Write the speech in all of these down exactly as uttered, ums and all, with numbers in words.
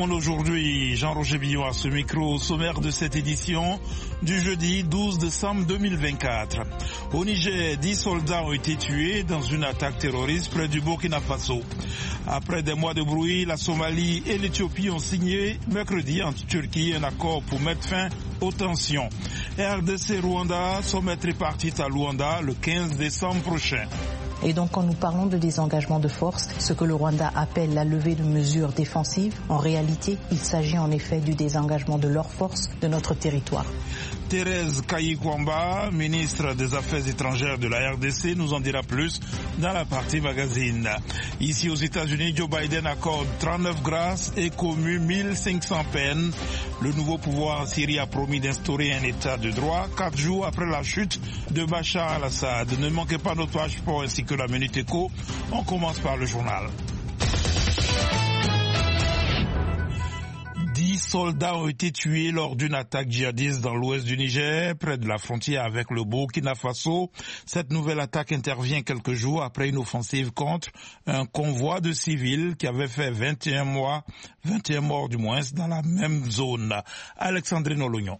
monde aujourd'hui. Jean-Roger Billon à ce micro, au sommaire de cette édition du jeudi douze décembre deux mille vingt-quatre. Au Niger, dix soldats ont été tués dans une attaque terroriste près du Burkina Faso. Après des mois de bruit, la Somalie et l'Éthiopie ont signé mercredi en Turquie un accord pour mettre fin aux tensions. R D C Rwanda, sommet tripartite à Luanda le quinze décembre prochain. Et donc quand nous parlons de désengagement de force, ce que le Rwanda appelle la levée de mesures défensives, en réalité, il s'agit en effet du désengagement de leurs forces de notre territoire. Thérèse Kayi-Kwamba, ministre des Affaires étrangères de la R D C, nous en dira plus dans la partie magazine. Ici aux États-Unis, Joe Biden accorde trente-neuf grâces et commue mille cinq cents peines. Le nouveau pouvoir en Syrie a promis d'instaurer un état de droit quatre jours après la chute de Bachar al-Assad. Ne manquez pas notre page sport ainsi que la Minute Éco. On commence par le journal. Dix soldats ont été tués lors d'une attaque djihadiste dans l'ouest du Niger, près de la frontière avec le Burkina Faso. Cette nouvelle attaque intervient quelques jours après une offensive contre un convoi de civils qui avait fait vingt et un mois, vingt et un morts du moins, dans la même zone. Alexandrine Olognon.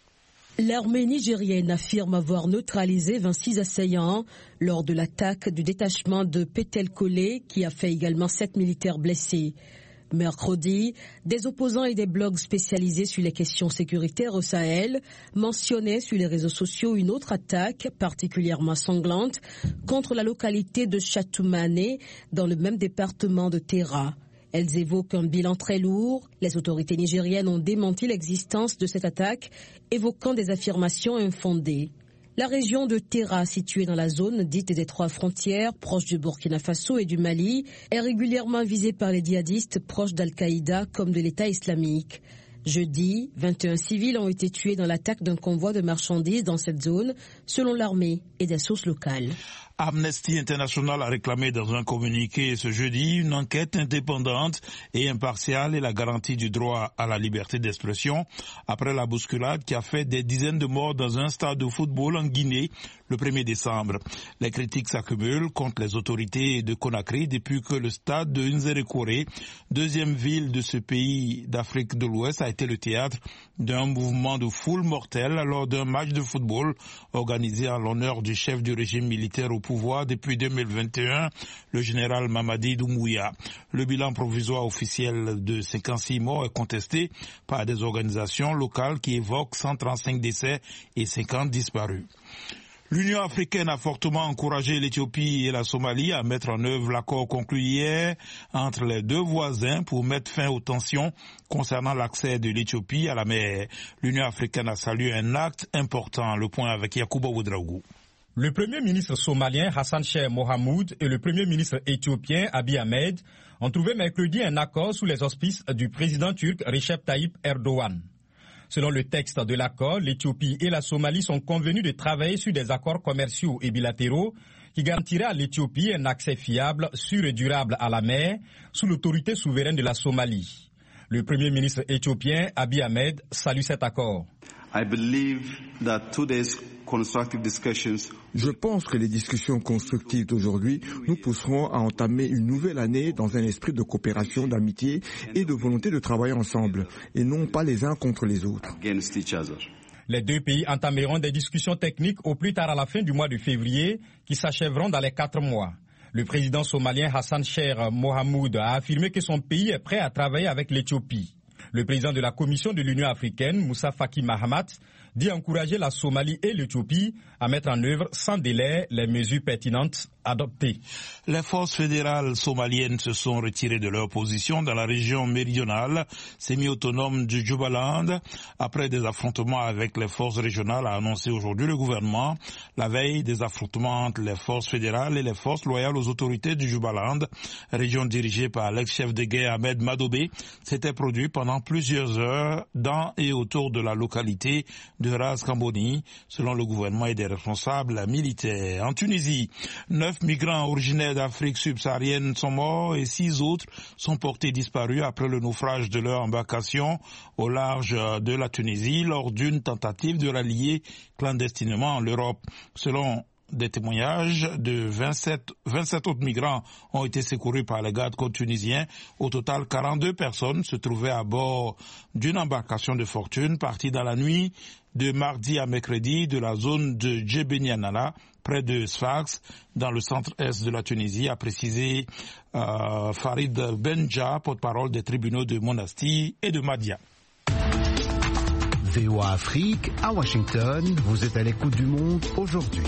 L'armée nigérienne affirme avoir neutralisé vingt-six assaillants lors de l'attaque du détachement de Petel-Kolé qui a fait également sept militaires blessés. Mercredi, des opposants et des blogs spécialisés sur les questions sécuritaires au Sahel mentionnaient sur les réseaux sociaux une autre attaque particulièrement sanglante contre la localité de Chatoumane dans le même département de Terra. Elles évoquent un bilan très lourd. Les autorités nigériennes ont démenti l'existence de cette attaque, évoquant des affirmations infondées. La région de Terra, située dans la zone dite des trois frontières, proche du Burkina Faso et du Mali, est régulièrement visée par les djihadistes proches d'Al-Qaïda comme de l'État islamique. Jeudi, vingt et un civils ont été tués dans l'attaque d'un convoi de marchandises dans cette zone, selon l'armée et des sources locales. Amnesty International a réclamé dans un communiqué ce jeudi une enquête indépendante et impartiale et la garantie du droit à la liberté d'expression après la bousculade qui a fait des dizaines de morts dans un stade de football en Guinée le premier décembre. Les critiques s'accumulent contre les autorités de Conakry depuis que le stade de Nzérékoré, deuxième ville de ce pays d'Afrique de l'Ouest, a été le théâtre d'un mouvement de foule mortel lors d'un match de football organisé en l'honneur du chef du régime militaire au pouvoir depuis deux mille vingt et un, le général Mamadi Doumbouya. Le bilan provisoire officiel de cinquante-six morts est contesté par des organisations locales qui évoquent cent trente-cinq décès et cinquante disparus. L'Union africaine a fortement encouragé l'Éthiopie et la Somalie à mettre en œuvre l'accord conclu hier entre les deux voisins pour mettre fin aux tensions concernant l'accès de l'Éthiopie à la mer. L'Union africaine a salué un acte important. Le point avec Yacouba Ouedraogo. Le Premier ministre somalien Hassan Sheikh Mohamud et le Premier ministre éthiopien Abiy Ahmed ont trouvé mercredi un accord sous les auspices du président turc Recep Tayyip Erdogan. Selon le texte de l'accord, l'Éthiopie et la Somalie sont convenus de travailler sur des accords commerciaux et bilatéraux qui garantiraient à l'Éthiopie un accès fiable, sûr et durable à la mer sous l'autorité souveraine de la Somalie. Le Premier ministre éthiopien Abiy Ahmed salue cet accord. I believe that today's constructive discussions Je pense que les discussions constructives d'aujourd'hui nous pousseront à entamer une nouvelle année dans un esprit de coopération, d'amitié et de volonté de travailler ensemble, et non pas les uns contre les autres. Les deux pays entameront des discussions techniques au plus tard à la fin du mois de février, qui s'achèveront dans les quatre mois. Le président somalien Hassan Sheikh Mohamud a affirmé que son pays est prêt à travailler avec l'Éthiopie. Le président de la Commission de l'Union africaine, Moussa Faki Mahamat, dit encourager la Somalie et l'Éthiopie à mettre en œuvre sans délai les mesures pertinentes adoptées. Les forces fédérales somaliennes se sont retirées de leur position dans la région méridionale semi-autonome du Jubaland après des affrontements avec les forces régionales, a annoncé aujourd'hui le gouvernement. La veille des affrontements entre les forces fédérales et les forces loyales aux autorités du Jubaland, région dirigée par l'ex-chef de guerre Ahmed Madobé, s'était produit pendant plusieurs heures dans et autour de la localité de Ras Kamboni, selon le gouvernement et des responsables militaires. En Tunisie, neuf migrants originaires d'Afrique subsaharienne sont morts et six autres sont portés disparus après le naufrage de leur embarcation au large de la Tunisie lors d'une tentative de rallier clandestinement l'Europe. Selon des témoignages de vingt-sept, vingt-sept autres migrants ont été secourus par les gardes-côtes tunisiens. Au total, quarante-deux personnes se trouvaient à bord d'une embarcation de fortune partie dans la nuit de mardi à mercredi de la zone de Djebenianala, près de Sfax, dans le centre-est de la Tunisie, a précisé euh, Farid Benja, porte-parole des tribunaux de Monastir et de Madia. V O A Afrique, à Washington, vous êtes à l'écoute du monde aujourd'hui.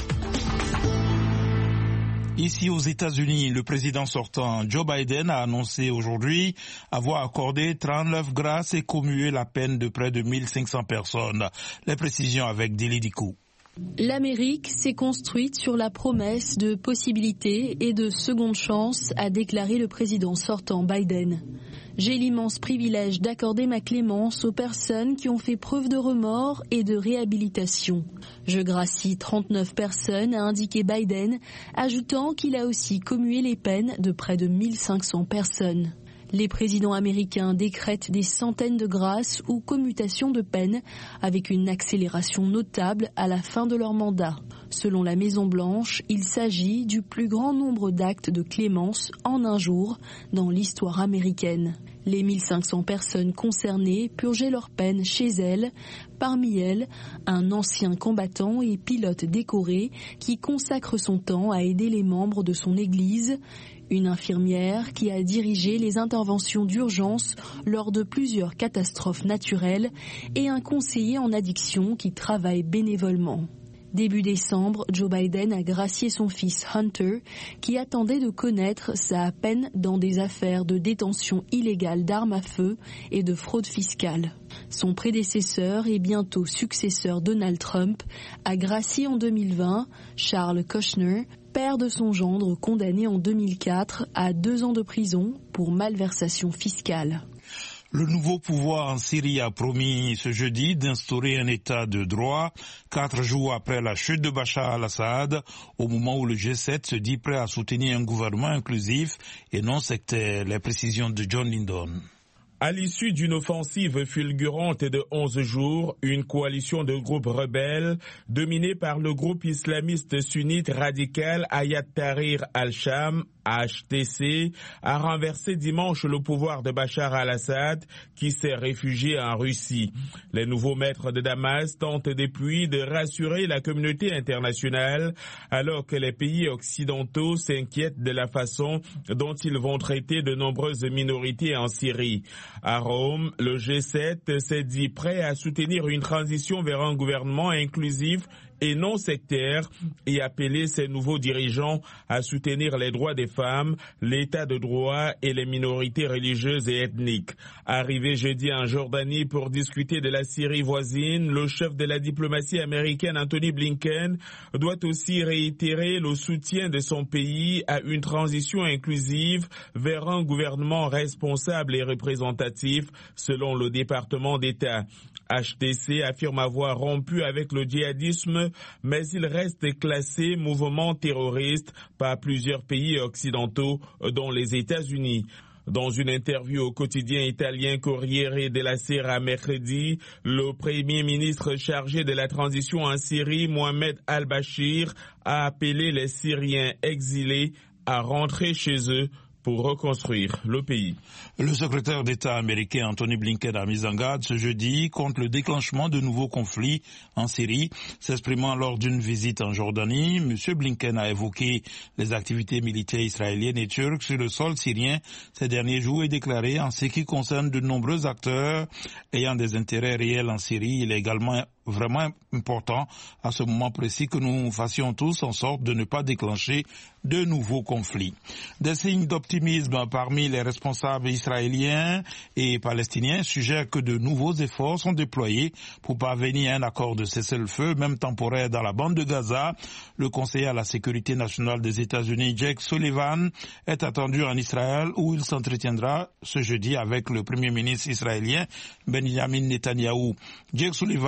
Ici aux États-Unis, le président sortant Joe Biden a annoncé aujourd'hui avoir accordé trente-neuf grâces et commué la peine de près de mille cinq cents personnes. Les précisions avec Dili Dikou. L'Amérique s'est construite sur la promesse de possibilités et de seconde chance, a déclaré le président sortant Biden. J'ai l'immense privilège d'accorder ma clémence aux personnes qui ont fait preuve de remords et de réhabilitation. Je gracie trente-neuf personnes, a indiqué Biden, ajoutant qu'il a aussi commué les peines de près de mille cinq cents personnes. Les présidents américains décrètent des centaines de grâces ou commutations de peine avec une accélération notable à la fin de leur mandat. Selon la Maison-Blanche, il s'agit du plus grand nombre d'actes de clémence en un jour dans l'histoire américaine. Les mille cinq cents personnes concernées purgeaient leur peine chez elles. Parmi elles, un ancien combattant et pilote décoré qui consacre son temps à aider les membres de son église. Une infirmière qui a dirigé les interventions d'urgence lors de plusieurs catastrophes naturelles et un conseiller en addiction qui travaille bénévolement. Début décembre, Joe Biden a gracié son fils Hunter, qui attendait de connaître sa peine dans des affaires de détention illégale d'armes à feu et de fraude fiscale. Son prédécesseur et bientôt successeur Donald Trump a gracié en deux mille vingt Charles Kushner, père de son gendre condamné en deux mille quatre à deux ans de prison pour malversation fiscale. Le nouveau pouvoir en Syrie a promis ce jeudi d'instaurer un état de droit, quatre jours après la chute de Bachar al-Assad, au moment où le G sept se dit prêt à soutenir un gouvernement inclusif et non sectaire. Les précisions de John Lindon. À l'issue d'une offensive fulgurante de onze jours, une coalition de groupes rebelles, dominée par le groupe islamiste sunnite radical Hayat Tahrir al-Sham, H T C, a renversé dimanche le pouvoir de Bachar al-Assad, qui s'est réfugié en Russie. Les nouveaux maîtres de Damas tentent depuis de rassurer la communauté internationale, alors que les pays occidentaux s'inquiètent de la façon dont ils vont traiter de nombreuses minorités en Syrie. À Rome, le G sept s'est dit prêt à soutenir une transition vers un gouvernement inclusif et non sectaire et appeler ses nouveaux dirigeants à soutenir les droits des femmes, l'état de droit et les minorités religieuses et ethniques. Arrivé jeudi en Jordanie pour discuter de la Syrie voisine, le chef de la diplomatie américaine Anthony Blinken doit aussi réitérer le soutien de son pays à une transition inclusive vers un gouvernement responsable et représentatif, selon le département d'État. H T C affirme avoir rompu avec le djihadisme, mais il reste classé mouvement terroriste par plusieurs pays occidentaux, dont les États-Unis. Dans une interview au quotidien italien Corriere della Sera mercredi, le premier ministre chargé de la transition en Syrie, Mohamed al-Bashir, a appelé les Syriens exilés à rentrer chez eux pour reconstruire le pays. Le secrétaire d'État américain Anthony Blinken a mis en garde ce jeudi contre le déclenchement de nouveaux conflits en Syrie. S'exprimant lors d'une visite en Jordanie, M. Blinken a évoqué les activités militaires israéliennes et turques sur le sol syrien ces derniers jours et déclaré en ce qui concerne de nombreux acteurs ayant des intérêts réels en Syrie, il est également vraiment important à ce moment précis que nous fassions tous en sorte de ne pas déclencher de nouveaux conflits. Des signes d'optimisme parmi les responsables israéliens et palestiniens suggèrent que de nouveaux efforts sont déployés pour parvenir à un accord de cessez-le-feu, même temporaire, dans la bande de Gaza. Le conseiller à la sécurité nationale des États-Unis, Jake Sullivan, est attendu en Israël où il s'entretiendra ce jeudi avec le premier ministre israélien Benjamin Netanyahou. Jake Sullivan se rend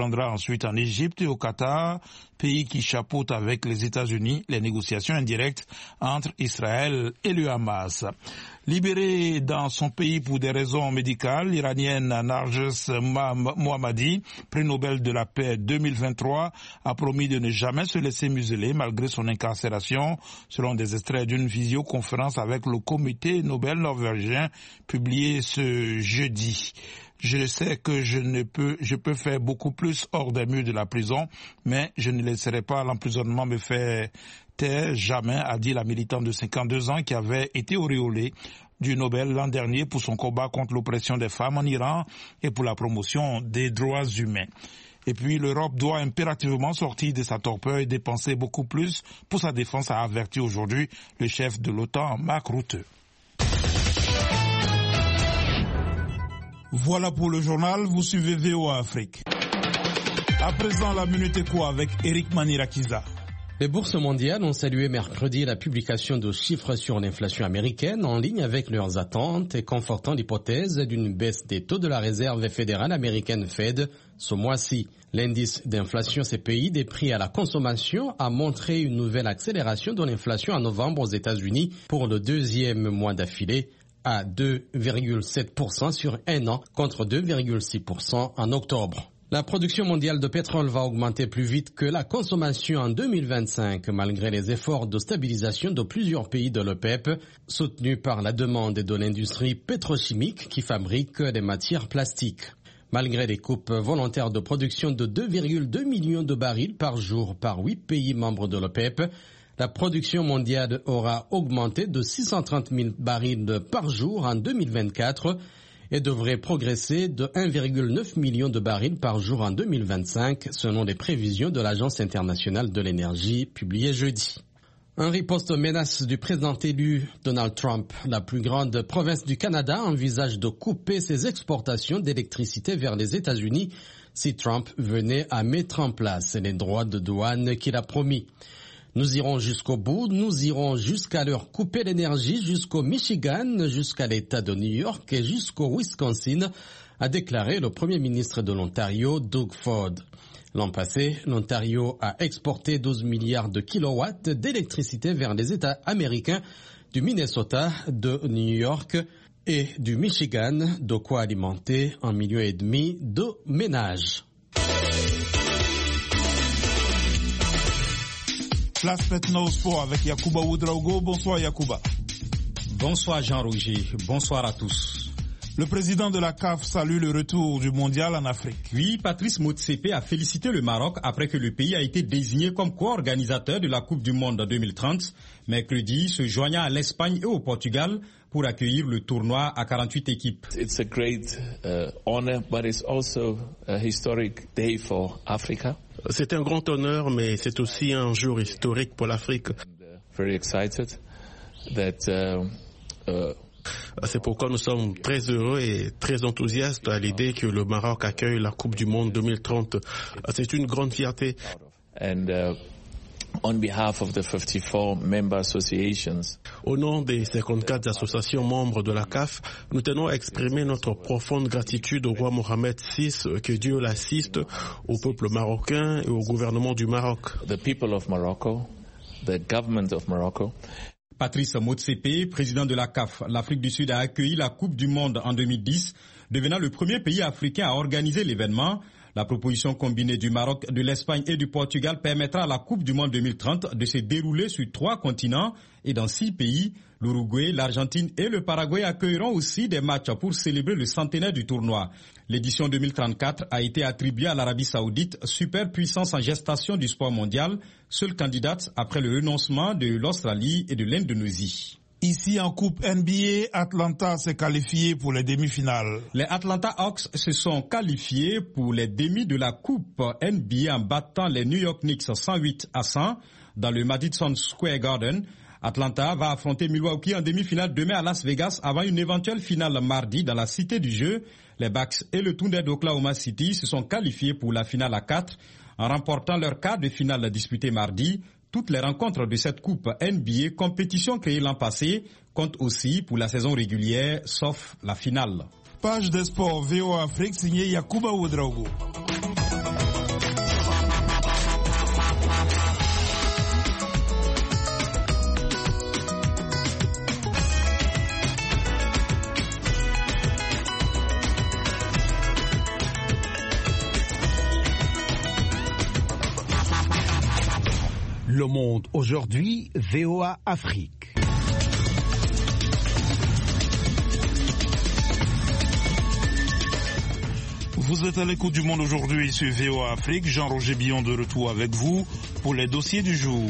rendra ensuite en Égypte et au Qatar, pays qui chapeaute avec les États-Unis les négociations indirectes entre Israël et le Hamas. Libérée dans son pays pour des raisons médicales, l'Iranienne Narges Mohammadi, prix Nobel de la paix deux mille vingt-trois, a promis de ne jamais se laisser museler malgré son incarcération, selon des extraits d'une visioconférence avec le comité Nobel norvégien publié ce jeudi. Je sais que je ne peux, je peux faire beaucoup plus hors des murs de la prison, mais je ne laisserai pas l'emprisonnement me faire taire jamais, a dit la militante de cinquante-deux ans qui avait été auréolée du Nobel l'an dernier pour son combat contre l'oppression des femmes en Iran et pour la promotion des droits humains. Et puis l'Europe doit impérativement sortir de sa torpeur et dépenser beaucoup plus pour sa défense, a averti aujourd'hui le chef de l'OTAN, Mark Rutte. Voilà pour le journal, vous suivez V O A Afrique. À présent, la Minute Éco avec Eric Manirakiza. Les bourses mondiales ont salué mercredi la publication de chiffres sur l'inflation américaine en ligne avec leurs attentes et confortant l'hypothèse d'une baisse des taux de la réserve fédérale américaine Fed ce mois-ci. L'indice d'inflation C P I des prix à la consommation a montré une nouvelle accélération de l'inflation en novembre aux États-Unis pour le deuxième mois d'affilée, à deux virgule sept pour cent sur un an contre deux virgule six pour cent en octobre. La production mondiale de pétrole va augmenter plus vite que la consommation en deux mille vingt-cinq, malgré les efforts de stabilisation de plusieurs pays de l'OPEP, soutenus par la demande de l'industrie pétrochimique qui fabrique des matières plastiques. Malgré les coupes volontaires de production de deux virgule deux millions de barils par jour par huit pays membres de l'OPEP, la production mondiale aura augmenté de six cent trente mille barils par jour en deux mille vingt-quatre et devrait progresser de un virgule neuf million de barils par jour en deux mille vingt-cinq, selon les prévisions de l'Agence internationale de l'énergie publiées jeudi. Un riposte aux menaces du président élu Donald Trump. La plus grande province du Canada envisage de couper ses exportations d'électricité vers les États-Unis si Trump venait à mettre en place les droits de douane qu'il a promis. Nous irons jusqu'au bout, nous irons jusqu'à leur couper l'énergie jusqu'au Michigan, jusqu'à l'État de New York et jusqu'au Wisconsin, a déclaré le Premier ministre de l'Ontario, Doug Ford. L'an passé, l'Ontario a exporté douze milliards de kilowatts d'électricité vers les États américains du Minnesota, de New York et du Michigan, de quoi alimenter un million et demi de ménages. Place maintenant au sport avec Yacouba Ouedraogo. Bonsoir Yacouba. Bonsoir Jean-Roger, bonsoir à tous. Le président de la C A F salue le retour du mondial en Afrique. Oui, Patrice Motsepe a félicité le Maroc après que le pays a été désigné comme co-organisateur de la Coupe du Monde deux mille trente, mercredi, se joignant à l'Espagne et au Portugal pour accueillir le tournoi à quarante-huit équipes. It's a great uh, honor, but it's also a historic day for Africa. C'est un grand honneur, mais c'est aussi un jour historique pour l'Afrique. Very excited that, uh, uh, C'est pourquoi nous sommes très heureux et très enthousiastes à l'idée que le Maroc accueille la Coupe du Monde deux mille trente. C'est une grande fierté. And, uh, on behalf of the fifty-four member associations, au nom des cinquante-quatre associations membres de la C A F, nous tenons à exprimer notre profonde gratitude au roi Mohamed six, que Dieu l'assiste, au peuple marocain et au gouvernement du Maroc. The people of Morocco, the government of Morocco. Patrice Motsepe, président de la C A F, l'Afrique du Sud a accueilli la Coupe du Monde en deux mille dix, devenant le premier pays africain à organiser l'événement. La proposition combinée du Maroc, de l'Espagne et du Portugal permettra à la Coupe du Monde deux mille trente de se dérouler sur trois continents et dans six pays. L'Uruguay, l'Argentine et le Paraguay accueilleront aussi des matchs pour célébrer le centenaire du tournoi. L'édition deux mille trente-quatre a été attribuée à l'Arabie Saoudite, superpuissance en gestation du sport mondial, seule candidate après le renoncement de l'Australie et de l'Indonésie. Ici en Coupe N B A, Atlanta s'est qualifié pour les demi-finales. Les Atlanta Hawks se sont qualifiés pour les demi de la Coupe N B A en battant les New York Knicks cent huit à cent dans le Madison Square Garden. Atlanta va affronter Milwaukee en demi-finale demain à Las Vegas avant une éventuelle finale mardi dans la Cité du Jeu. Les Bucks et le Thunder d'Oklahoma City se sont qualifiés pour la finale à quatre en remportant leur quart de finale disputé mardi. Toutes les rencontres de cette Coupe N B A, compétition créée l'an passé, comptent aussi pour la saison régulière, sauf la finale. Page des sports V O A Afrique, signé Yacouba Ouedraogo. Le Monde aujourd'hui, V O A Afrique. Vous êtes à l'écoute du Monde aujourd'hui sur V O A Afrique. Jean-Roger Billon de retour avec vous pour les dossiers du jour.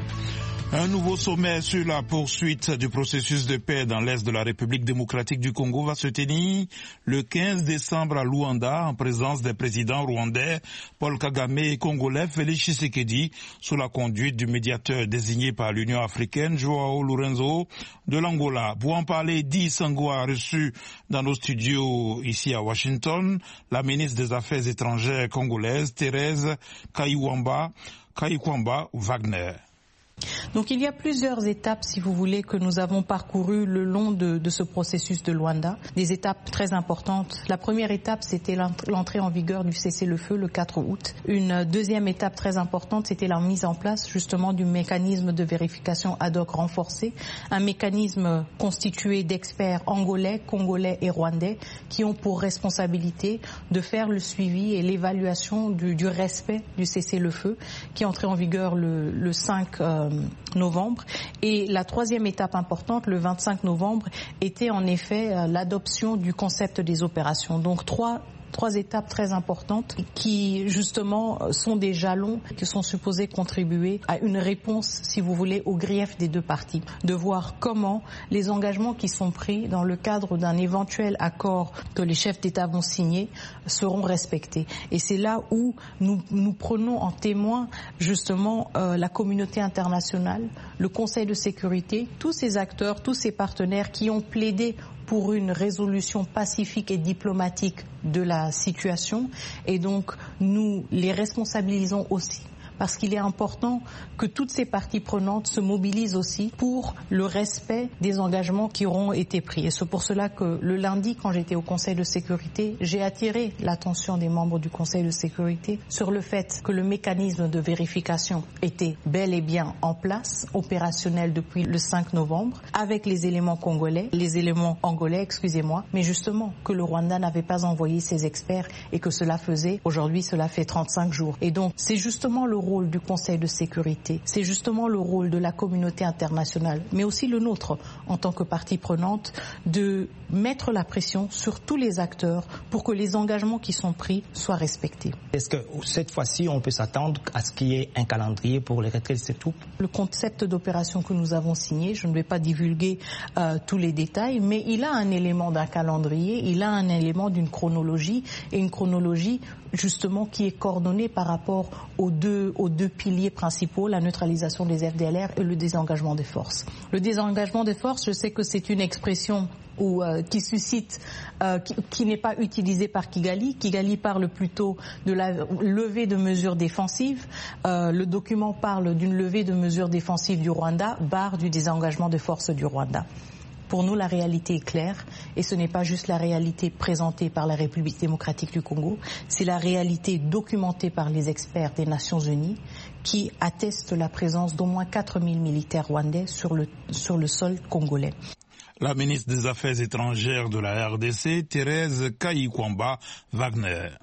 Un nouveau sommet sur la poursuite du processus de paix dans l'est de la République démocratique du Congo va se tenir le quinze décembre à Luanda en présence des présidents rwandais Paul Kagame et congolais Félix Tshisekedi sous la conduite du médiateur désigné par l'Union africaine Joao Lourenço de l'Angola. Pour en parler, Di Sango a reçu dans nos studios ici à Washington la ministre des Affaires étrangères congolaise Thérèse Kayihwamba Kayihwamba Wagner. Donc il y a plusieurs étapes, si vous voulez, que nous avons parcourues le long de, de ce processus de Luanda. Des étapes très importantes. La première étape, c'était l'entrée en vigueur du cessez-le-feu le quatre août. Une deuxième étape très importante, c'était la mise en place justement du mécanisme de vérification ad hoc renforcé. Un mécanisme constitué d'experts angolais, congolais et rwandais qui ont pour responsabilité de faire le suivi et l'évaluation du, du respect du cessez-le-feu qui est entré en vigueur le, le cinq euh, novembre. Et la troisième étape importante, le vingt-cinq novembre, était en effet euh, l'adoption du concept des opérations. Donc trois Trois étapes très importantes qui, justement, sont des jalons qui sont supposés contribuer à une réponse, si vous voulez, aux griefs des deux parties. De voir comment les engagements qui sont pris dans le cadre d'un éventuel accord que les chefs d'État vont signer seront respectés. Et c'est là où nous, nous prenons en témoin, justement, euh, la communauté internationale, le Conseil de sécurité, tous ces acteurs, tous ces partenaires qui ont plaidé pour une résolution pacifique et diplomatique de la situation. Et donc, nous les responsabilisons aussi. Parce qu'il est important que toutes ces parties prenantes se mobilisent aussi pour le respect des engagements qui auront été pris. Et c'est pour cela que le lundi, quand j'étais au Conseil de sécurité, j'ai attiré l'attention des membres du Conseil de sécurité sur le fait que le mécanisme de vérification était bel et bien en place, opérationnel depuis le cinq novembre, avec les éléments congolais, les éléments angolais, excusez-moi, mais justement que le Rwanda n'avait pas envoyé ses experts et que cela faisait, aujourd'hui cela fait trente-cinq jours. Et donc c'est justement le rôle du Conseil de sécurité, c'est justement le rôle de la communauté internationale, mais aussi le nôtre en tant que partie prenante, de mettre la pression sur tous les acteurs pour que les engagements qui sont pris soient respectés. Est-ce que cette fois-ci, on peut s'attendre à ce qu'il y ait un calendrier pour les retraits de ces troupes? Le concept d'opération que nous avons signé, je ne vais pas divulguer euh, tous les détails, mais il a un élément d'un calendrier, il a un élément d'une chronologie, et une chronologie justement qui est coordonnée par rapport aux deux, aux deux piliers principaux, la neutralisation des F D L R et le désengagement des forces. Le désengagement des forces, je sais que c'est une expression ou euh, qui suscite, euh, qui, qui n'est pas utilisée par Kigali. Kigali parle plutôt de la levée de mesures défensives. Euh, le document parle d'une levée de mesures défensives du Rwanda, barre du désengagement des forces du Rwanda. Pour nous, la réalité est claire et ce n'est pas juste la réalité présentée par la République démocratique du Congo, c'est la réalité documentée par les experts des Nations Unies qui attestent la présence d'au moins quatre mille militaires rwandais sur le, sur le sol congolais. La ministre des Affaires étrangères de la R D C, Thérèse Kayihwamba Wagner.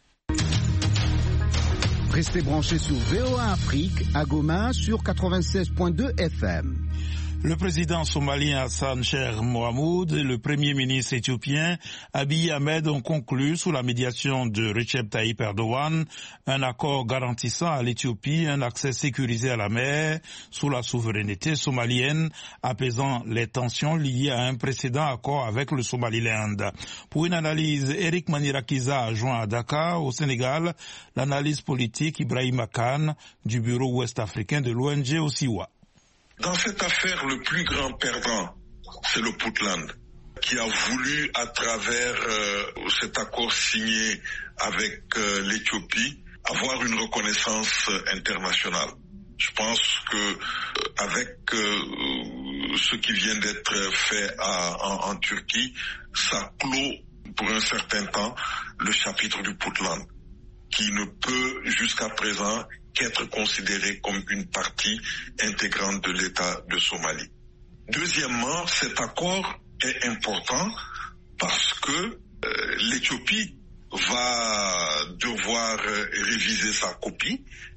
Restez branchés sur V O A Afrique à Goma sur quatre-vingt-seize point deux F M. Le président somalien Hassan Sheikh Mohamud et le premier ministre éthiopien Abiy Ahmed ont conclu sous la médiation de Recep Tayyip Erdogan un accord garantissant à l'Éthiopie un accès sécurisé à la mer sous la souveraineté somalienne, apaisant les tensions liées à un précédent accord avec le Somaliland. Pour une analyse, Eric Manirakiza a joint à Dakar, au Sénégal, l'analyse politique Ibrahima Khan du bureau ouest-africain de l'O N G Osiwa. Dans cette affaire, le plus grand perdant, c'est le Puntland, qui a voulu, à travers euh, cet accord signé avec euh, l'Éthiopie, avoir une reconnaissance euh, internationale. Je pense que euh, avec euh, ce qui vient d'être fait à, en, en Turquie, ça clôt pour un certain temps le chapitre du Puntland, qui ne peut jusqu'à présent qu'être considéré comme une partie intégrante de l'État de Somalie. Deuxièmement, cet accord est important parce que euh, l'Éthiopie va devoir euh, réviser sa copie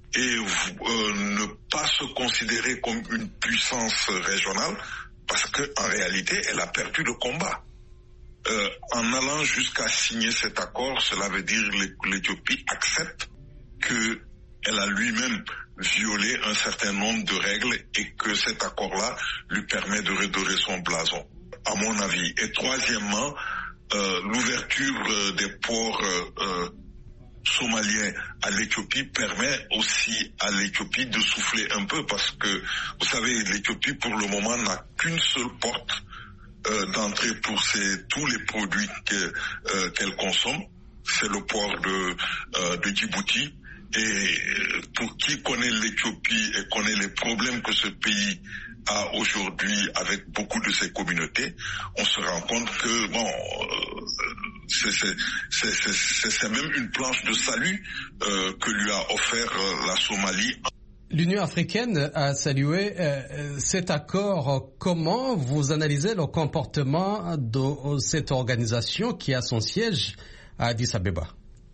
et euh, ne pas se considérer comme une puissance régionale parce qu'en réalité, elle a perdu le combat. Euh, en allant jusqu'à signer cet accord, cela veut dire que l'Éthiopie accepte qu'elle a lui-même violé un certain nombre de règles et que cet accord-là lui permet de redorer son blason, à mon avis. Et troisièmement, euh, l'ouverture euh, des ports euh, euh, somaliens à l'Éthiopie permet aussi à l'Éthiopie de souffler un peu parce que, vous savez, l'Éthiopie pour le moment n'a qu'une seule porte euh, d'entrée pour ses, tous les produits que, euh, qu'elle consomme. C'est le port de, euh, de Djibouti. Et pour qui connaît l'Éthiopie et connaît les problèmes que ce pays a aujourd'hui avec beaucoup de ses communautés, on se rend compte que bon, euh, c'est, c'est, c'est, c'est, c'est même une planche de salut euh, que lui a offert euh, la Somalie. L'Union africaine a salué euh, cet accord. Comment vous analysez le comportement de cette organisation qui a son siège à Addis Abeba?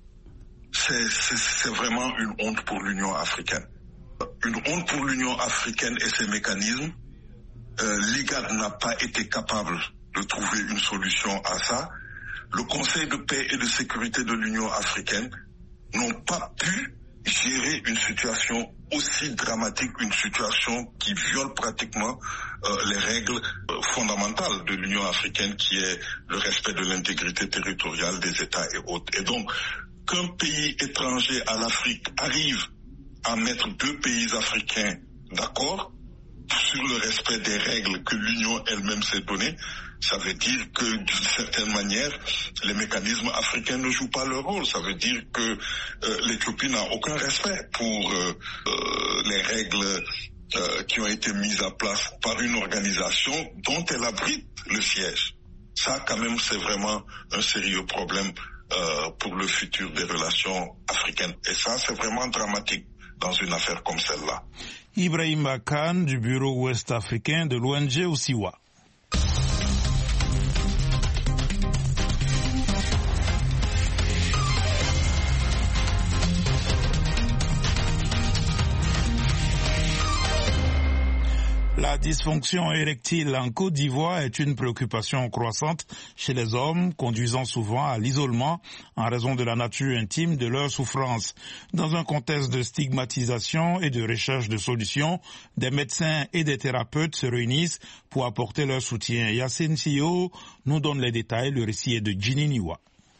C'est, c'est, c'est vraiment une honte pour l'Union africaine. Une honte pour l'Union africaine et ses mécanismes. Euh, L'I G A D n'a pas été capable de trouver une solution à ça. Le Conseil de paix et de sécurité de l'Union africaine n'ont pas pu gérer une situation aussi dramatique, une situation qui viole pratiquement euh, les règles euh, fondamentales de l'Union africaine, qui est le respect de l'intégrité territoriale des États et autres. Et donc, qu'un pays étranger à l'Afrique arrive à mettre deux pays africains d'accord sur le respect des règles que l'Union elle-même s'est données, ça veut dire que d'une certaine manière, les mécanismes africains ne jouent pas leur rôle. Ça veut dire que euh, l'Éthiopie n'a aucun respect pour euh, euh, les règles euh, qui ont été mises en place par une organisation dont elle abrite le siège. Ça, quand même, c'est vraiment un sérieux problème euh, pour le futur des relations africaines. Et ça, c'est vraiment dramatique dans une affaire comme celle-là. Ibrahim Khan du bureau ouest africain de l'O N G Osiwa. La dysfonction érectile en Côte d'Ivoire est une préoccupation croissante chez les hommes, conduisant souvent à l'isolement en raison de la nature intime de leur souffrance. Dans un contexte de stigmatisation et de recherche de solutions, des médecins et des thérapeutes se réunissent pour apporter leur soutien. Yacine Sio nous donne les détails. Le récit est de Ginny Niwa.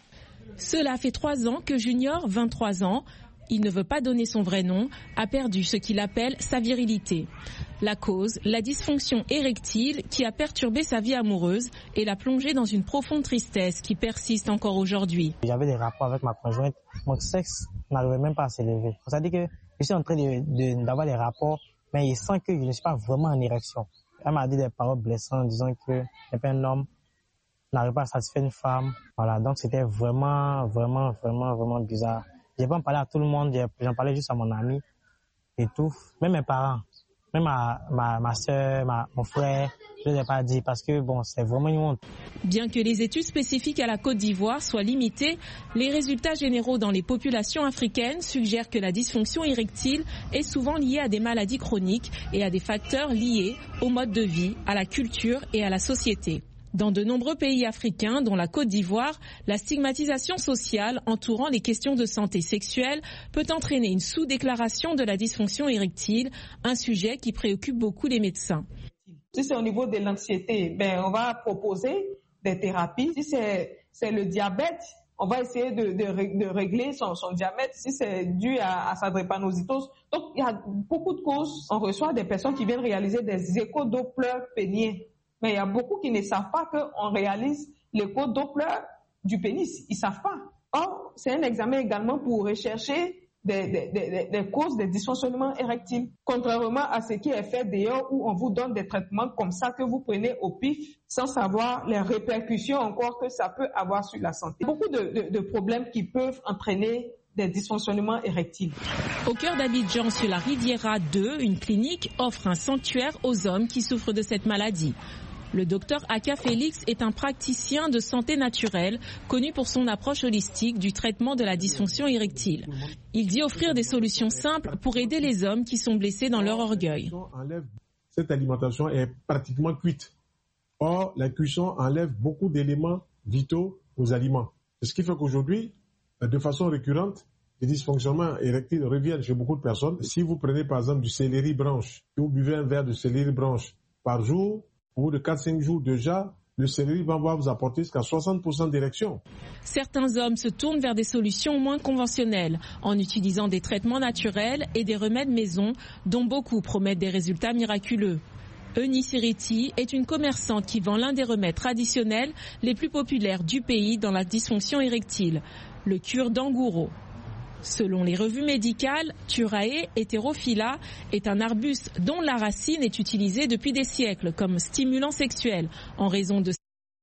Cela fait trois ans que Junior, vingt-trois ans, il ne veut pas donner son vrai nom, a perdu ce qu'il appelle sa virilité. La cause, la dysfonction érectile qui a perturbé sa vie amoureuse et l'a plongé dans une profonde tristesse qui persiste encore aujourd'hui. J'avais des rapports avec ma conjointe, mon sexe n'arrivait même pas à s'élever. C'est-à-dire que je suis en train de, de, d'avoir des rapports, mais il sent que je ne suis pas vraiment en érection. Elle m'a dit des paroles blessantes en disant que un homme n'arrive pas à satisfaire une femme. Voilà, donc c'était vraiment, vraiment, vraiment, vraiment bizarre. J'ai pas en parlé à tout le monde, j'en parlais juste à mon ami et tout. Même mes parents, même ma, ma, ma soeur, ma, mon frère, je ne l'ai pas dit parce que bon, c'est vraiment une honte. Bien que les études spécifiques à la Côte d'Ivoire soient limitées, les résultats généraux dans les populations africaines suggèrent que la dysfonction érectile est souvent liée à des maladies chroniques et à des facteurs liés au mode de vie, à la culture et à la société. Dans de nombreux pays africains, dont la Côte d'Ivoire, la stigmatisation sociale entourant les questions de santé sexuelle peut entraîner une sous-déclaration de la dysfonction érectile, un sujet qui préoccupe beaucoup les médecins. Si c'est au niveau de l'anxiété, ben on va proposer des thérapies. Si c'est, c'est le diabète, on va essayer de, de, de régler son, son diabète. Si c'est dû à, à sa drépanocytose, donc il y a beaucoup de causes. On reçoit des personnes qui viennent réaliser des écho-doppler péniens. Mais il y a beaucoup qui ne savent pas qu'on réalise l'écho-doppler du pénis. Ils ne savent pas. Or, c'est un examen également pour rechercher des, des, des, des causes des dysfonctionnements érectiles. Contrairement à ce qui est fait d'ailleurs où on vous donne des traitements comme ça que vous prenez au pif sans savoir les répercussions encore que ça peut avoir sur la santé. Beaucoup de, de, de problèmes qui peuvent entraîner des dysfonctionnements érectiles. Au cœur d'Abidjan, sur la Riviera deux, une clinique offre un sanctuaire aux hommes qui souffrent de cette maladie. Le docteur Aka Félix est un praticien de santé naturelle, connu pour son approche holistique du traitement de la dysfonction érectile. Il dit offrir des solutions simples pour aider les hommes qui sont blessés dans leur orgueil. Cette alimentation est pratiquement cuite. Or, la cuisson enlève beaucoup d'éléments vitaux aux aliments. C'est ce qui fait qu'aujourd'hui, de façon récurrente, les dysfonctionnements érectiles reviennent chez beaucoup de personnes. Si vous prenez par exemple du céleri branche, si vous buvez un verre de céleri branche par jour, au bout de quatre à cinq jours déjà, le céleri va vous apporter jusqu'à soixante pour cent d'érection. Certains hommes se tournent vers des solutions moins conventionnelles, en utilisant des traitements naturels et des remèdes maison, dont beaucoup promettent des résultats miraculeux. Eunice Iriti est une commerçante qui vend l'un des remèdes traditionnels les plus populaires du pays dans la dysfonction érectile, le cure-d'angouro. Selon les revues médicales, Thurae heterophylla est un arbuste dont la racine est utilisée depuis des siècles comme stimulant sexuel en raison de...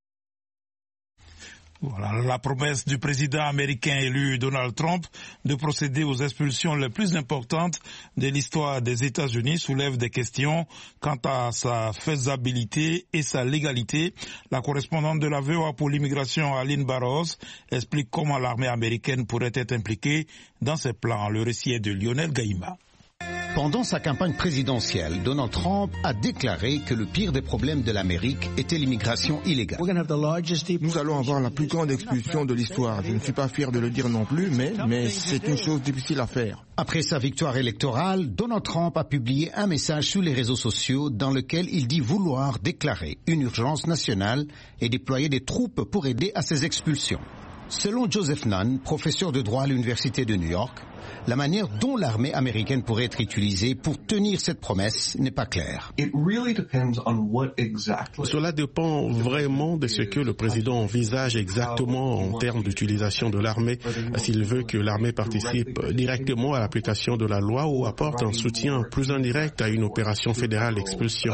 Voilà la promesse du président américain élu Donald Trump de procéder aux expulsions les plus importantes de l'histoire des États-Unis soulève des questions quant à sa faisabilité et sa légalité. La correspondante de la V O A pour l'immigration, Aline Barros, explique comment l'armée américaine pourrait être impliquée dans ces plans. Le récit est de Lionel Gaïma. Pendant sa campagne présidentielle, Donald Trump a déclaré que le pire des problèmes de l'Amérique était l'immigration illégale. Nous allons avoir la plus grande expulsion de l'histoire. Je ne suis pas fier de le dire non plus, mais, mais c'est une chose difficile à faire. Après sa victoire électorale, Donald Trump a publié un message sur les réseaux sociaux dans lequel il dit vouloir déclarer une urgence nationale et déployer des troupes pour aider à ces expulsions. Selon Joseph Nunn, professeur de droit à l'Université de New York, la manière dont l'armée américaine pourrait être utilisée pour tenir cette promesse n'est pas claire. Cela dépend vraiment de ce que le président envisage exactement en termes d'utilisation de l'armée. S'il veut que l'armée participe directement à l'application de la loi ou apporte un soutien plus indirect à une opération fédérale d'expulsion.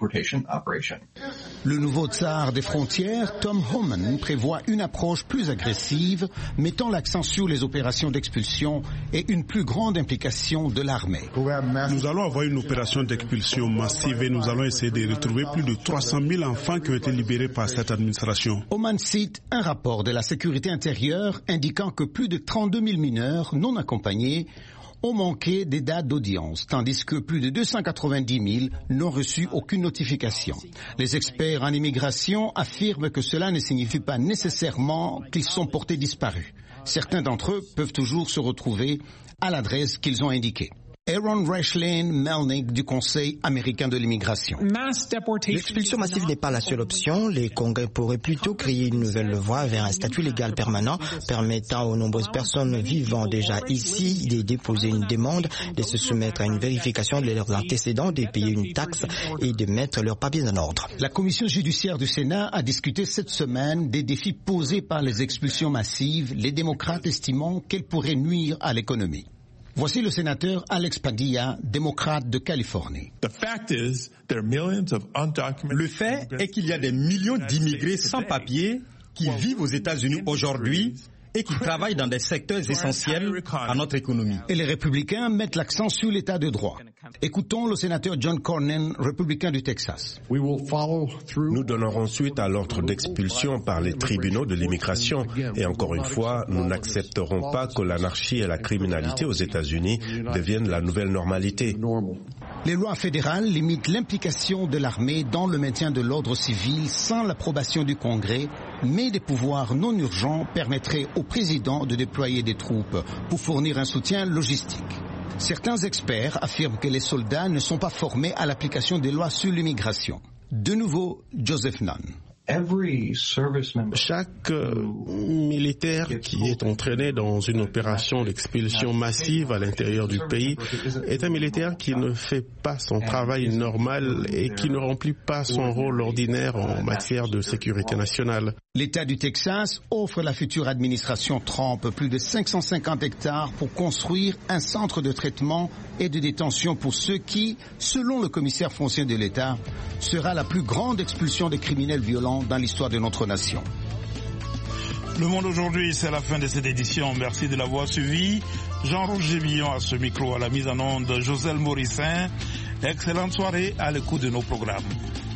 Le nouveau tsar des frontières, Tom Homan, prévoit une approche plus agressive, mettant l'accent sur les opérations d'expulsion et une plus grande implication de l'armée. Nous allons avoir une opération d'expulsion massive et nous allons essayer de retrouver plus de trois cent mille enfants qui ont été libérés par cette administration. Homan cite un rapport de la sécurité intérieure indiquant que plus de trente-deux mille mineurs non accompagnés ont manqué des dates d'audience, tandis que plus de deux cent quatre-vingt-dix mille n'ont reçu aucune notification. Les experts en immigration affirment que cela ne signifie pas nécessairement qu'ils sont portés disparus. Certains d'entre eux peuvent toujours se retrouver à l'adresse qu'ils ont indiquée. Aaron Reichlin Melnick du Conseil américain de l'immigration. L'expulsion massive n'est pas la seule option. Les congrès pourraient plutôt créer une nouvelle voie vers un statut légal permanent permettant aux nombreuses personnes vivant déjà ici de déposer une demande, de se soumettre à une vérification de leurs antécédents, de payer une taxe et de mettre leurs papiers en ordre. La commission judiciaire du Sénat a discuté cette semaine des défis posés par les expulsions massives, les démocrates estimant qu'elles pourraient nuire à l'économie. Voici le sénateur Alex Padilla, démocrate de Californie. Le fait est qu'il y a des millions d'immigrés sans papier qui vivent aux États-Unis aujourd'hui et qui travaillent dans des secteurs essentiels à notre économie. Et les républicains mettent l'accent sur l'état de droit. Écoutons le sénateur John Cornyn, républicain du Texas. Nous donnerons suite à l'ordre d'expulsion par les tribunaux de l'immigration. Et encore une fois, nous n'accepterons pas que l'anarchie et la criminalité aux États-Unis deviennent la nouvelle normalité. Les lois fédérales limitent l'implication de l'armée dans le maintien de l'ordre civil sans l'approbation du Congrès, mais des pouvoirs non urgents permettraient au président de déployer des troupes pour fournir un soutien logistique. Certains experts affirment que les soldats ne sont pas formés à l'application des lois sur l'immigration. De nouveau, Joseph Nunn. Chaque euh, militaire qui est entraîné dans une opération d'expulsion massive à l'intérieur du pays est un militaire qui ne fait pas son travail normal et qui ne remplit pas son rôle ordinaire en matière de sécurité nationale. L'État du Texas offre à la future administration Trump plus de cinq cent cinquante hectares pour construire un centre de traitement et de détention pour ceux qui, selon le commissaire foncier de l'État, sera la plus grande expulsion des criminels violents dans l'histoire de notre nation. Le Monde aujourd'hui, c'est la fin de cette édition. Merci de l'avoir suivi. Jean-Roger Billon à ce micro, à la mise en onde, Joselle Morissin. Excellente soirée à l'écoute de nos programmes.